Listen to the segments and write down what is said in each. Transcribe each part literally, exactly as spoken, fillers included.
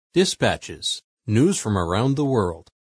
Dispatches. News from around the world.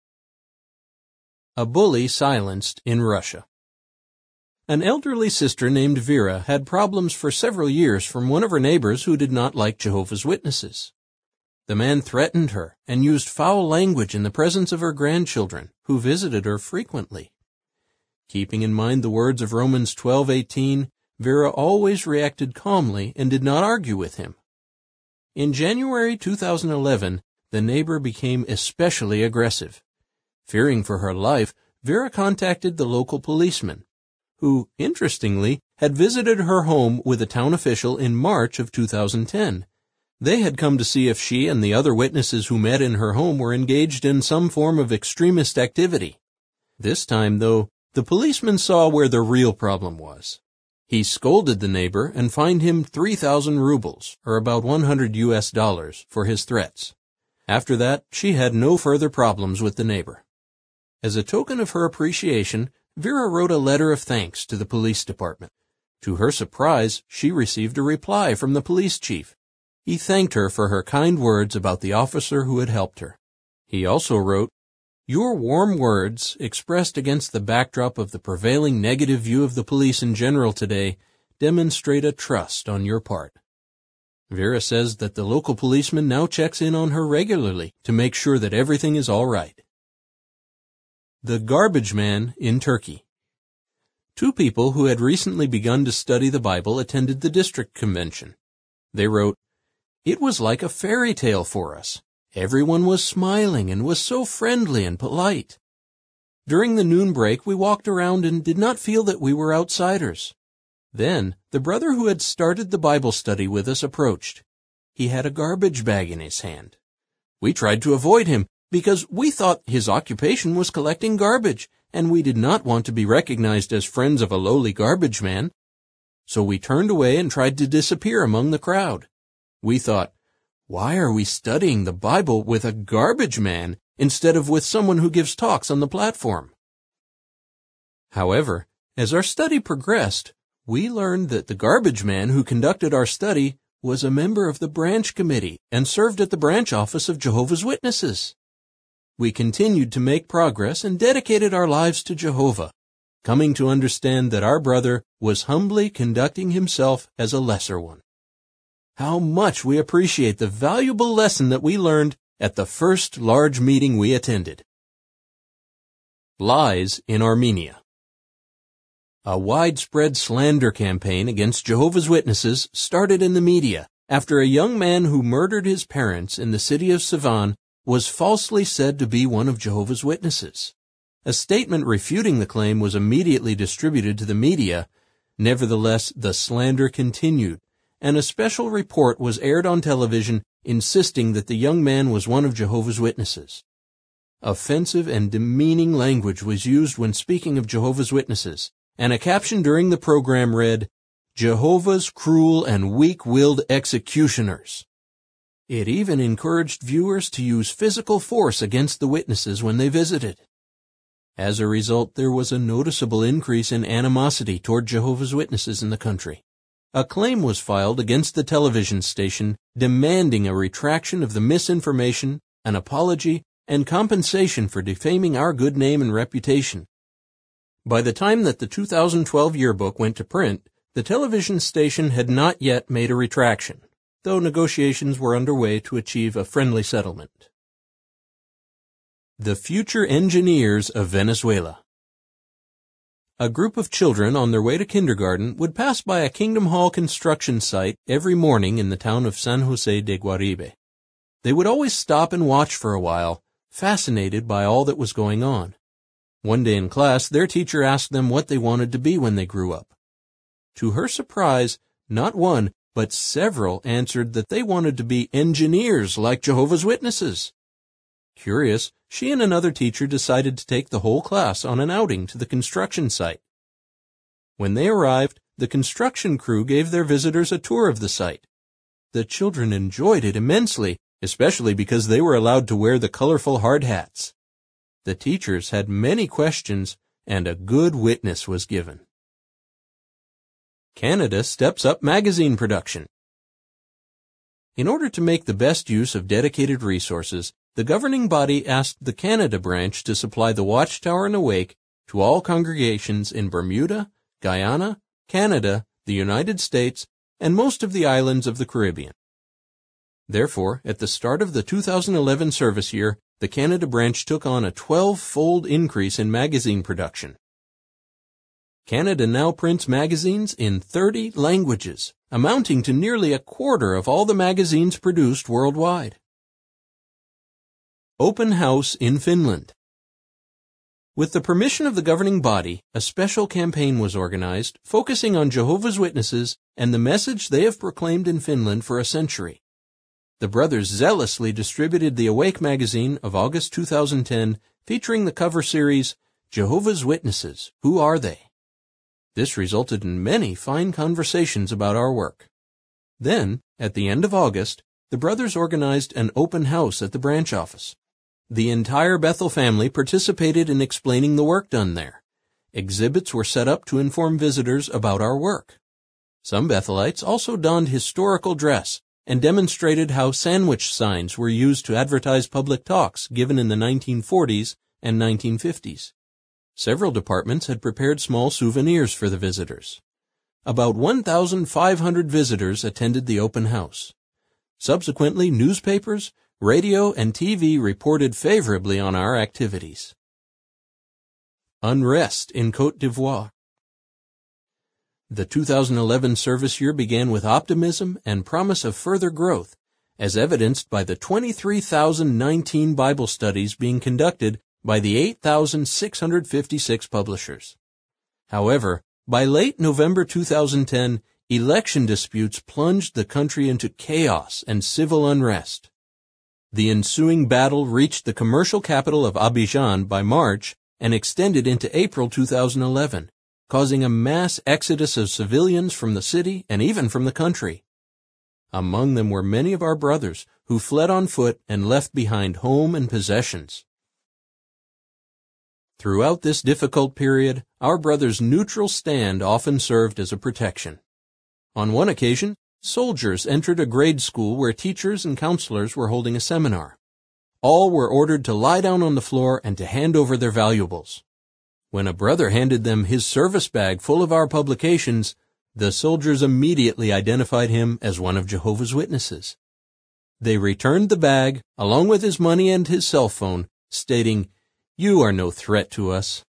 A bully silenced in Russia. An elderly sister named Vera had problems for several years from one of her neighbors who did not like Jehovah's Witnesses. The man threatened her and used foul language in the presence of her grandchildren, who visited her frequently. Keeping in mind the words of Romans twelve eighteen, Vera always reacted calmly and did not argue with him. In January two thousand eleven, the neighbor became especially aggressive. Fearing for her life, Vera contacted the local policeman, who, interestingly, had visited her home with a town official in March of two thousand ten. They had come to see if she and the other witnesses who met in her home were engaged in some form of extremist activity. This time, though, the policeman saw where the real problem was. He scolded the neighbor and fined him three thousand rubles, or about one hundred U S dollars, for his threats. After that, she had no further problems with the neighbor. As a token of her appreciation, Vera wrote a letter of thanks to the police department. To her surprise, she received a reply from the police chief. He thanked her for her kind words about the officer who had helped her. He also wrote, "Your warm words, expressed against the backdrop of the prevailing negative view of the police in general today, demonstrate a trust on your part." Vera says that the local policeman now checks in on her regularly to make sure that everything is all right. The Garbage Man in Turkey. Two people who had recently begun to study the Bible attended the district convention. They wrote, "It was like a fairy tale for us. Everyone was smiling and was so friendly and polite. During the noon break, we walked around and did not feel that we were outsiders. Then, the brother who had started the Bible study with us approached. He had a garbage bag in his hand. We tried to avoid him because we thought his occupation was collecting garbage, and we did not want to be recognized as friends of a lowly garbage man. So we turned away and tried to disappear among the crowd. We thought, why are we studying the Bible with a garbage man instead of with someone who gives talks on the platform?" However, as our study progressed, we learned that the garbage man who conducted our study was a member of the branch committee and served at the branch office of Jehovah's Witnesses. We continued to make progress and dedicated our lives to Jehovah, coming to understand that our brother was humbly conducting himself as a lesser one. How much we appreciate the valuable lesson that we learned at the first large meeting we attended. Lies in Armenia. A widespread slander campaign against Jehovah's Witnesses started in the media after a young man who murdered his parents in the city of Sevan was falsely said to be one of Jehovah's Witnesses. A statement refuting the claim was immediately distributed to the media. Nevertheless, the slander continued, and a special report was aired on television insisting that the young man was one of Jehovah's Witnesses. Offensive and demeaning language was used when speaking of Jehovah's Witnesses, and a caption during the program read, "Jehovah's cruel and weak-willed executioners." It even encouraged viewers to use physical force against the witnesses when they visited. As a result, there was a noticeable increase in animosity toward Jehovah's Witnesses in the country. A claim was filed against the television station demanding a retraction of the misinformation, an apology, and compensation for defaming our good name and reputation. By the time that the two thousand twelve yearbook went to print, the television station had not yet made a retraction, though negotiations were underway to achieve a friendly settlement. The Future Engineers of Venezuela. A group of children on their way to kindergarten would pass by a Kingdom Hall construction site every morning in the town of San Jose de Guaribe. They would always stop and watch for a while, fascinated by all that was going on. One day in class, their teacher asked them what they wanted to be when they grew up. To her surprise, not one, but several answered that they wanted to be engineers like Jehovah's Witnesses. Curious, she and another teacher decided to take the whole class on an outing to the construction site. When they arrived, the construction crew gave their visitors a tour of the site. The children enjoyed it immensely, especially because they were allowed to wear the colorful hard hats. The teachers had many questions, and a good witness was given. Canada steps up magazine production. In order to make the best use of dedicated resources, the governing body asked the Canada branch to supply the Watchtower and Awake to all congregations in Bermuda, Guyana, Canada, the United States, and most of the islands of the Caribbean. Therefore, at the start of the two thousand eleven service year, the Canada branch took on a twelve-fold increase in magazine production. Canada now prints magazines in thirty languages, amounting to nearly a quarter of all the magazines produced worldwide. Open House in Finland. With the permission of the governing body, a special campaign was organized focusing on Jehovah's Witnesses and the message they have proclaimed in Finland for a century. The brothers zealously distributed the Awake magazine of August two thousand ten, featuring the cover series, Jehovah's Witnesses, Who Are They? This resulted in many fine conversations about our work. Then, at the end of August, the brothers organized an open house at the branch office. The entire Bethel family participated in explaining the work done there. Exhibits were set up to inform visitors about our work. Some Bethelites also donned historical dress and demonstrated how sandwich signs were used to advertise public talks given in the nineteen forties and nineteen fifties. Several departments had prepared small souvenirs for the visitors. About one thousand five hundred visitors attended the open house. Subsequently, newspapers, radio, and T V reported favorably on our activities. Unrest in Côte d'Ivoire. The two thousand eleven service year began with optimism and promise of further growth, as evidenced by the twenty-three thousand nineteen Bible studies being conducted by the eight thousand six hundred fifty-six publishers. However, by late November two thousand ten, election disputes plunged the country into chaos and civil unrest. The ensuing battle reached the commercial capital of Abidjan by March and extended into April two thousand eleven, causing a mass exodus of civilians from the city and even from the country. Among them were many of our brothers who fled on foot and left behind home and possessions. Throughout this difficult period, our brothers' neutral stand often served as a protection. On one occasion, soldiers entered a grade school where teachers and counselors were holding a seminar. All were ordered to lie down on the floor and to hand over their valuables. When a brother handed them his service bag full of our publications, the soldiers immediately identified him as one of Jehovah's Witnesses. They returned the bag, along with his money and his cell phone, stating, "You are no threat to us."